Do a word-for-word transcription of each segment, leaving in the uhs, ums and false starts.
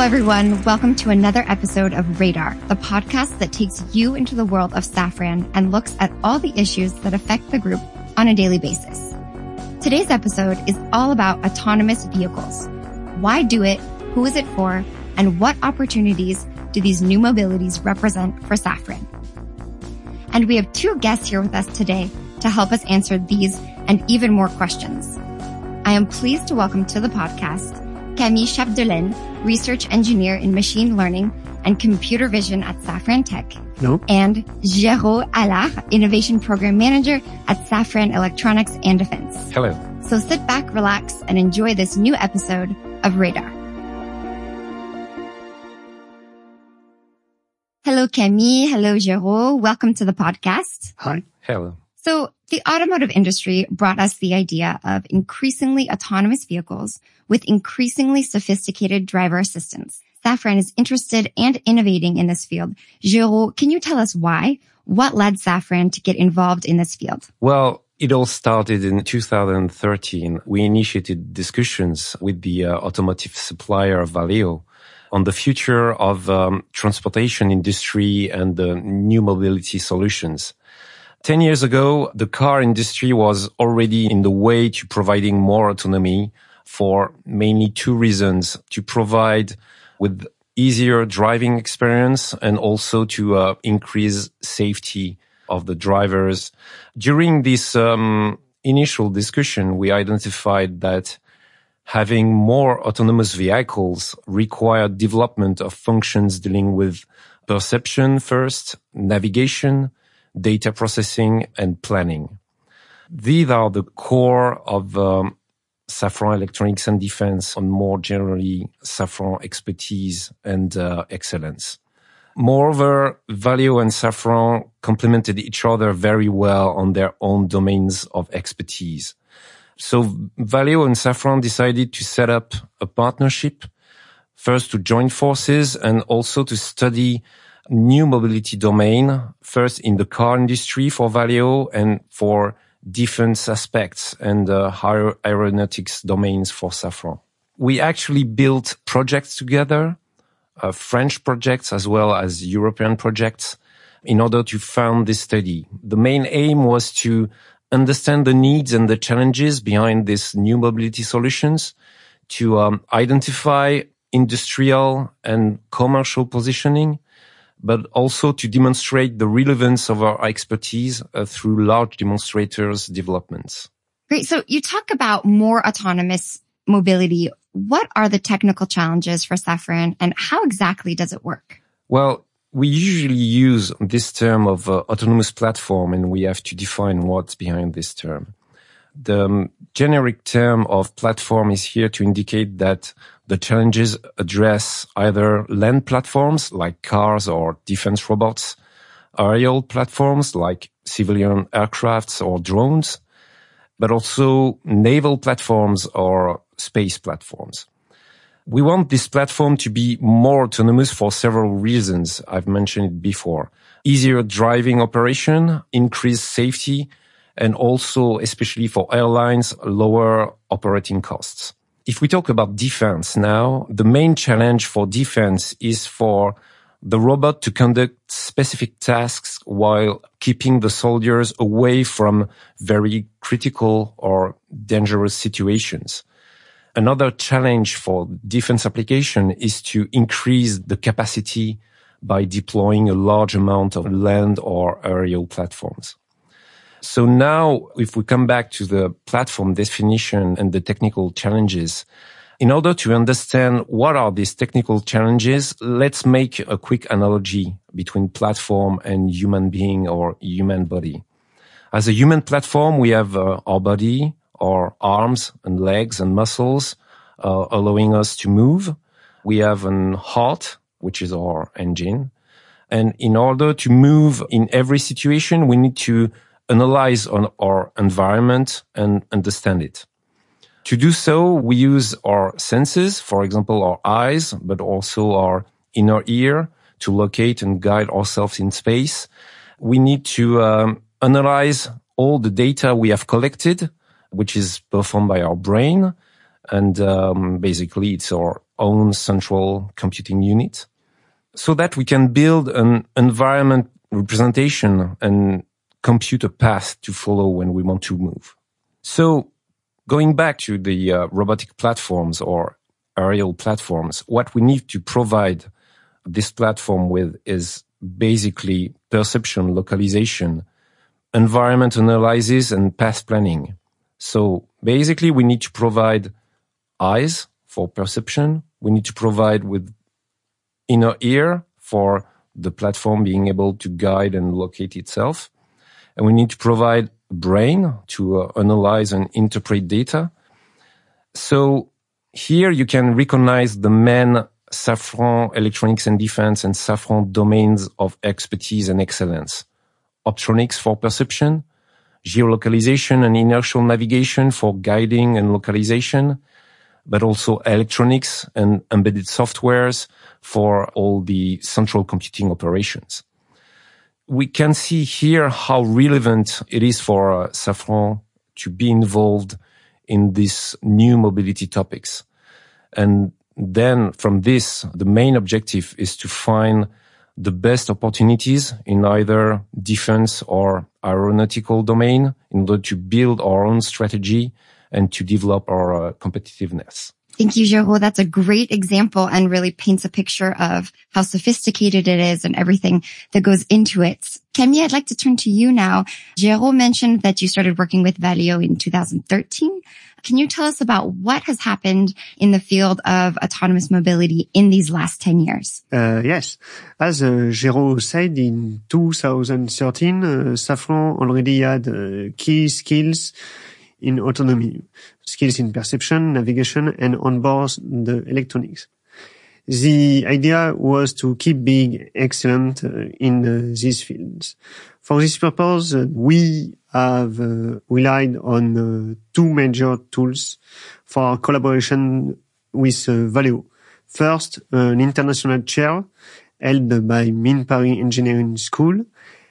everyone. Welcome to another episode of Radar, the podcast that takes you into the world of Safran and looks at all the issues that affect the group on a daily basis. Today's episode is all about autonomous vehicles. Why do it? Who is it for? And what opportunities do these new mobilities represent for Safran? And we have two guests here with us today to help us answer these and even more questions. I am pleased to welcome to the podcast Camille Chapdelaine, Research Engineer in Machine Learning and Computer Vision at Safran Tech. No. And Jérôme Allard, Innovation Program Manager at Safran Electronics and Defense. Hello. So sit back, relax, and enjoy this new episode of Radar. Hello, Camille. Hello, Jérôme. Welcome to the podcast. Hi. Hello. So the automotive industry brought us the idea of increasingly autonomous vehicles with increasingly sophisticated driver assistance. Safran is interested and innovating in this field. Jérôme, can you tell us why? What led Safran to get involved in this field? Well, it all started in two thousand thirteen. We initiated discussions with the uh, automotive supplier Valeo on the future of um, transportation industry and the new mobility solutions. Ten years ago, the car industry was already in the way to providing more autonomy for mainly two reasons: to provide with easier driving experience and also to uh, increase safety of the drivers. During this um, initial discussion, we identified that having more autonomous vehicles required development of functions dealing with perception first, navigation, data processing, and planning. These are the core of um, Safran Electronics and Defense, and more generally Safran expertise and uh, excellence. Moreover, Valeo and Safran complemented each other very well on their own domains of expertise. So Valeo and Safran decided to set up a partnership, first to join forces and also to study new mobility domain, first in the car industry for Valeo and for defense aspects and uh, higher aeronautics domains for Safran. We actually built projects together, uh, French projects as well as European projects, in order to fund this study. The main aim was to understand the needs and the challenges behind these new mobility solutions, to um, identify industrial and commercial positioning, but also to demonstrate the relevance of our expertise uh, through large demonstrators developments. Great. So you talk about more autonomous mobility. What are the technical challenges for Safran and how exactly does it work? Well, we usually use this term of uh, autonomous platform, and we have to define what's behind this term. The um, generic term of platform is here to indicate that the challenges address either land platforms like cars or defense robots, aerial platforms like civilian aircrafts or drones, but also naval platforms or space platforms. We want this platform to be more autonomous for several reasons. I've mentioned it before. Easier driving operation, increased safety, and also, especially for airlines, lower operating costs. If we talk about defense now, the main challenge for defense is for the robot to conduct specific tasks while keeping the soldiers away from very critical or dangerous situations. Another challenge for defense application is to increase the capacity by deploying a large amount of land or aerial platforms. So now, if we come back to the platform definition and the technical challenges, in order to understand what are these technical challenges, let's make a quick analogy between platform and human being or human body. As a human platform, we have uh, our body, our arms and legs and muscles, uh, allowing us to move. We have an heart, which is our engine. And in order to move in every situation, we need to analyze on our environment and understand it. To do so, we use our senses, for example, our eyes, but also our inner ear to locate and guide ourselves in space. We need to um, analyze all the data we have collected, which is performed by our brain, And um, basically, it's our own central computing unit, so that we can build an environment representation and compute a path to follow when we want to move. So going back to the uh, robotic platforms or aerial platforms, what we need to provide this platform with is basically perception, localization, environment analysis, and path planning. So basically, we need to provide eyes for perception. We need to provide with inner ear for the platform being able to guide and locate itself. And we need to provide a brain to uh, analyze and interpret data. So here you can recognize the main Safran Electronics and Defense and Safran domains of expertise and excellence. Optronics for perception, geolocalization and inertial navigation for guiding and localization, but also electronics and embedded softwares for all the central computing operations. We can see here how relevant it is for uh, Safran to be involved in these new mobility topics. And then from this, the main objective is to find the best opportunities in either defense or aeronautical domain in order to build our own strategy and to develop our uh, competitiveness. Thank you, Jérôme. That's a great example and really paints a picture of how sophisticated it is and everything that goes into it. Camille, I'd like to turn to you now. Jérôme mentioned that you started working with Valeo in two thousand thirteen. Can you tell us about what has happened in the field of autonomous mobility in these last ten years? Uh, yes. As uh, Jérôme said, in two thousand thirteen, uh, Safran already had uh, key skills in autonomy, skills in perception, navigation, and onboard the electronics. The idea was to keep being excellent uh, in uh, these fields. For this purpose, uh, we have uh, relied on uh, two major tools for our collaboration with uh, Valeo. First, an international chair held by Mines Paris Engineering School,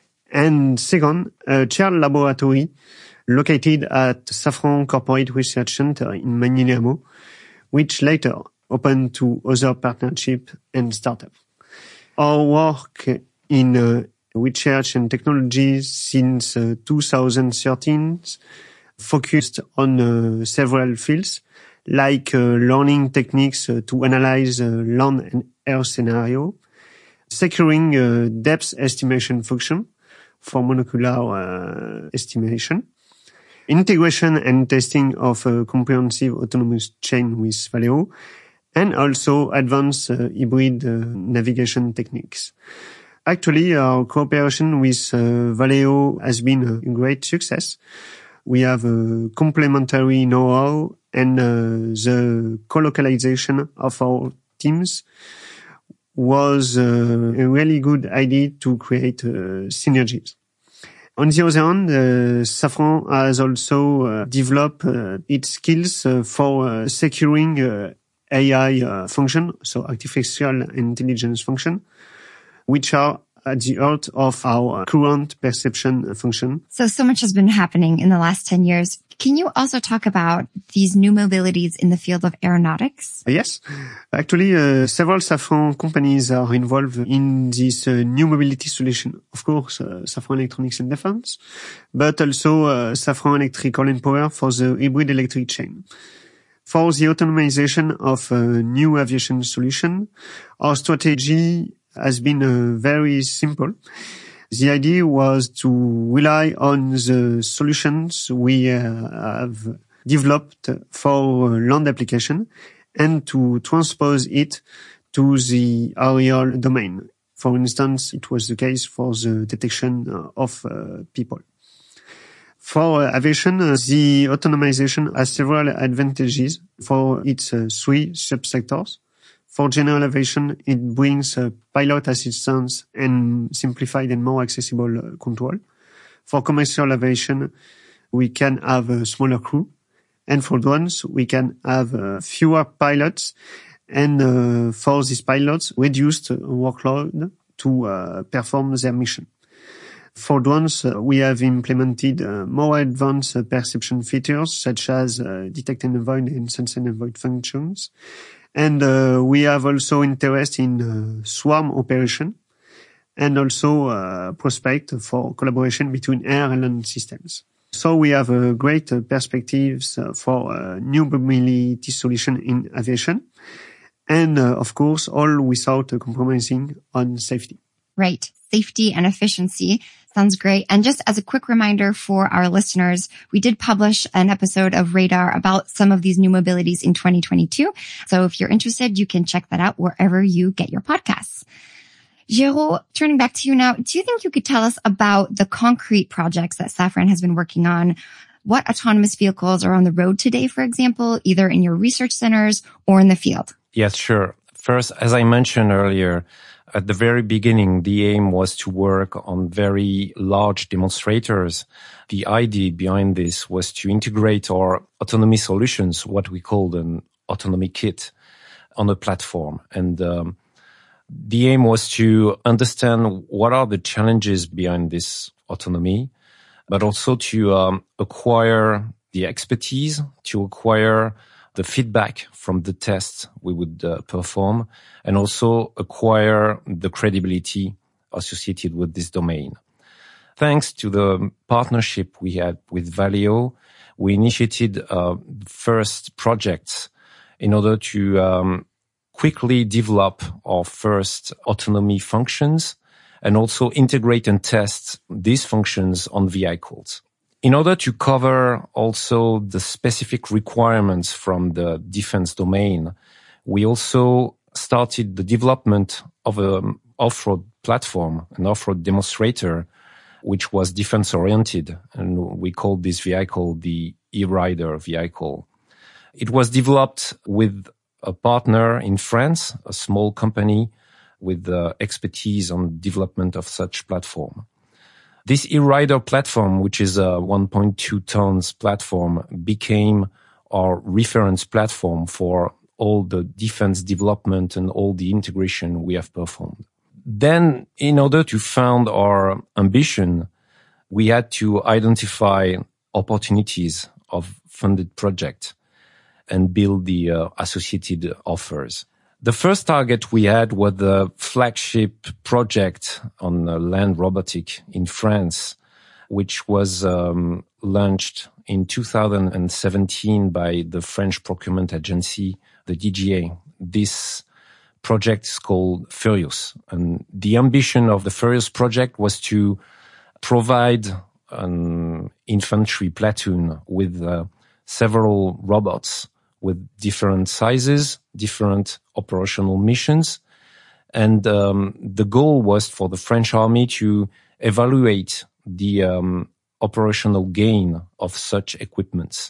and second, a chair laboratory located at Safran Corporate Research Center in Magny-les-Hameaux, which later opened to other partnerships and startups. Our work in uh, research and technology since uh, two thousand thirteen focused on uh, several fields, like uh, learning techniques uh, to analyze uh, land and air scenario, securing uh, depth estimation function for molecular uh, estimation, integration and testing of a comprehensive autonomous chain with Valeo, and also advanced uh, hybrid uh, navigation techniques. Actually, our cooperation with uh, Valeo has been a great success. We have a complementary know-how, and uh, the co-localization of our teams was uh, a really good idea to create uh, synergies. On the other hand, uh, Safran has also uh, developed uh, its skills uh, for uh, securing uh, A I uh, function, so artificial intelligence function, which are at the heart of our current perception function. So, so much has been happening in the last ten years. Can you also talk about these new mobilities in the field of aeronautics? Yes. Actually, uh, several Safran companies are involved in this uh, new mobility solution. Of course, uh, Safran Electronics and Defense, but also uh, Safran Electrical and Power for the hybrid electric chain. For the automation of a new aviation solution, our strategy has been uh, very simple. The idea was to rely on the solutions we uh, have developed for land application and to transpose it to the aerial domain. For instance, it was the case for the detection of uh, people. For uh, aviation, uh, the automation has several advantages for its uh, three subsectors. For general aviation, it brings uh, pilot assistance and simplified and more accessible uh, control. For commercial aviation, we can have a smaller crew. And for drones, we can have uh, fewer pilots. And uh, for these pilots, reduced workload to uh, perform their mission. For drones, uh, we have implemented uh, more advanced uh, perception features such as uh, detect and avoid and sense and avoid functions. And uh, we have also interest in uh, swarm operation and also uh, prospect for collaboration between air and land systems. So we have uh, great uh, perspectives uh, for uh, new mobility solution in aviation. And uh, of course, all without uh, compromising on safety. Right. Safety and efficiency. Sounds great. And just as a quick reminder for our listeners, we did publish an episode of Radar about some of these new mobilities in twenty twenty-two. So if you're interested, you can check that out wherever you get your podcasts. Géraud, turning back to you now, do you think you could tell us about the concrete projects that Safran has been working on? What autonomous vehicles are on the road today, for example, either in your research centers or in the field? Yes, sure. First, as I mentioned earlier, at the very beginning, the aim was to work on very large demonstrators. The idea behind this was to integrate our autonomy solutions, what we called an autonomy kit, on a platform. And um, the aim was to understand what are the challenges behind this autonomy, but also to um, acquire the expertise, to acquire the feedback from the tests we would uh, perform, and also acquire the credibility associated with this domain. Thanks to the partnership we had with Valeo, we initiated uh, first projects in order to um, quickly develop our first autonomy functions and also integrate and test these functions on vehicles. In order to cover also the specific requirements from the defense domain, we also started the development of an off-road platform, an off-road demonstrator, which was defense-oriented, and we called this vehicle the E-Rider vehicle. It was developed with a partner in France, a small company with uh, expertise on development of such platform. This E-Rider platform, which is a one point two tons platform, became our reference platform for all the defense development and all the integration we have performed. Then, in order to found our ambition, we had to identify opportunities of funded projects and build the uh, associated offers. The first target we had was the flagship project on uh, land robotic in France, which was um, launched in two thousand seventeen by the French procurement agency, the D G A. This project is called Furious. And the ambition of the Furious project was to provide an infantry platoon with uh, several robots with different sizes, different operational missions. And um, the goal was for the French army to evaluate the um, operational gain of such equipments.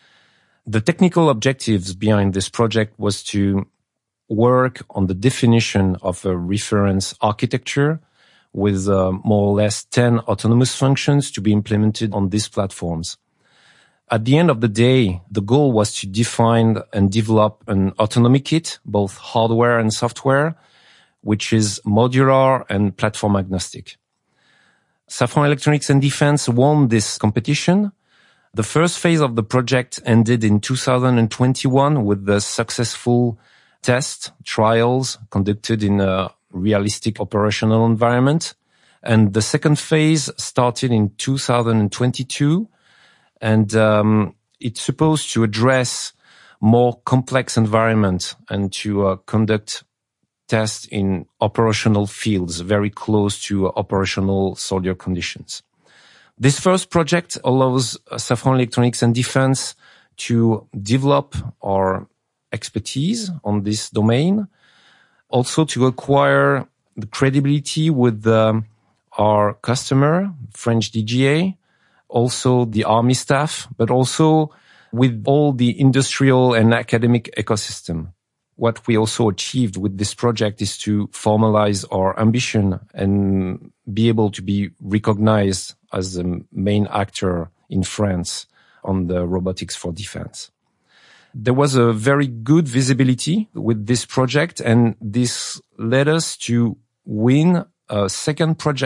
The technical objectives behind this project was to work on the definition of a reference architecture with uh, more or less ten autonomous functions to be implemented on these platforms. At the end of the day, the goal was to define and develop an autonomy kit, both hardware and software, which is modular and platform agnostic. Safran Electronics and Defense won this competition. The first phase of the project ended in two thousand twenty-one with the successful test trials conducted in a realistic operational environment. And the second phase started in two thousand twenty-two. And um, it's supposed to address more complex environment and to uh, conduct tests in operational fields very close to operational soldier conditions. This first project allows Safran Electronics and Defense to develop our expertise on this domain, also to acquire the credibility with um, our customer, French D G A, also the army staff, but also with all the industrial and academic ecosystem. What we also achieved with this project is to formalize our ambition and be able to be recognized as the main actor in France on the robotics for defense. There was a very good visibility with this project, and this led us to win a second project,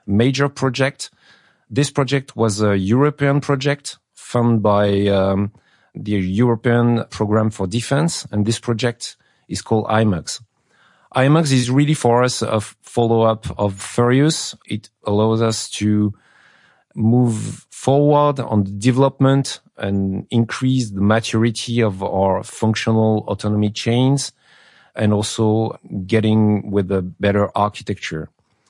major project. This project was a European project funded by um, the European Programme for Defense, and this project is called I M U X. I M U X is really for us a follow-up of Furious. It allows us to move forward on the development and increase the maturity of our functional autonomy chains, and also getting with a better architecture.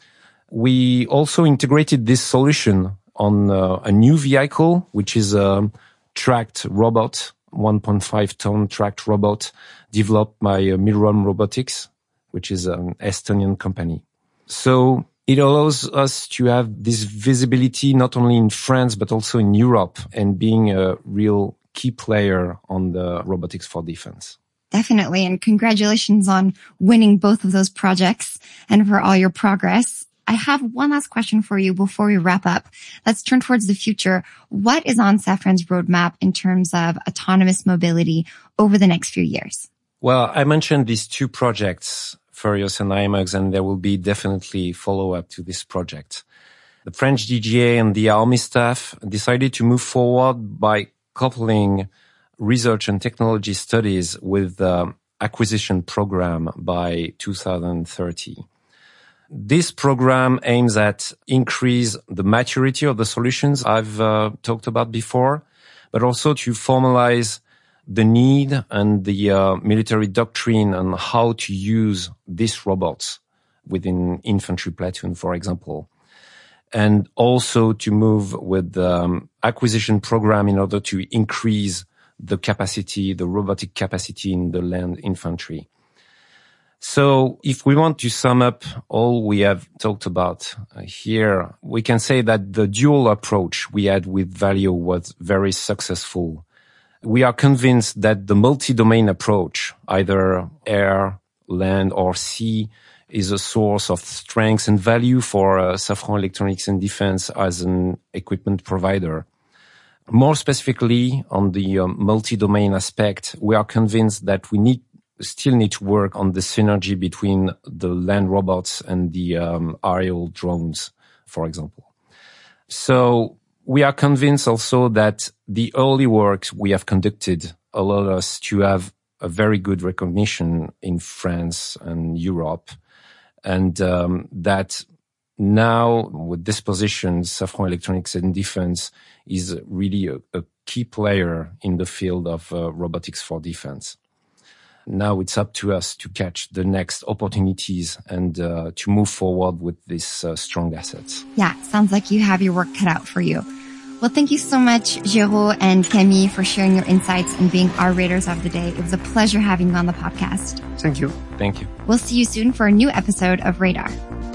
We also integrated this solution on uh, a new vehicle, which is a tracked robot, one point five ton tracked robot developed by uh, Milrom Robotics, which is an Estonian company. So it allows us to have this visibility not only in France, but also in Europe, and being a real key player on the robotics for defense. Definitely. And congratulations on winning both of those projects and for all your progress. I have one last question for you before we wrap up. Let's turn towards the future. What is on Safran's roadmap in terms of autonomous mobility over the next few years? Well, I mentioned these two projects, Furious and I M U X, and there will be definitely follow-up to this project. The French D G A and the Army staff decided to move forward by coupling research and technology studies with the acquisition program by two thousand thirty. This program aims at increase the maturity of the solutions I've uh, talked about before, but also to formalize the need and the uh, military doctrine on how to use these robots within infantry platoon, for example, and also to move with the um, acquisition program in order to increase the capacity, the robotic capacity in the land infantry. So if we want to sum up all we have talked about uh, here, we can say that the dual approach we had with Valeo was very successful. We are convinced that the multi-domain approach, either air, land, or sea, is a source of strength and value for uh, Safran Electronics and Defense as an equipment provider. More specifically, on the um, multi-domain aspect, we are convinced that we need still need to work on the synergy between the land robots and the um, aerial drones, for example. So we are convinced also that the early work we have conducted allowed us to have a very good recognition in France and Europe, and um, that now with this position, Safran Electronics and Defense is really a, a key player in the field of uh, robotics for defense. Now it's up to us to catch the next opportunities and uh, to move forward with these uh, strong assets. Yeah, sounds like you have your work cut out for you. Well, thank you so much, Géraud and Camille, for sharing your insights and being our Raters of the Day. It was a pleasure having you on the podcast. Thank you. Thank you. We'll see you soon for a new episode of Radar.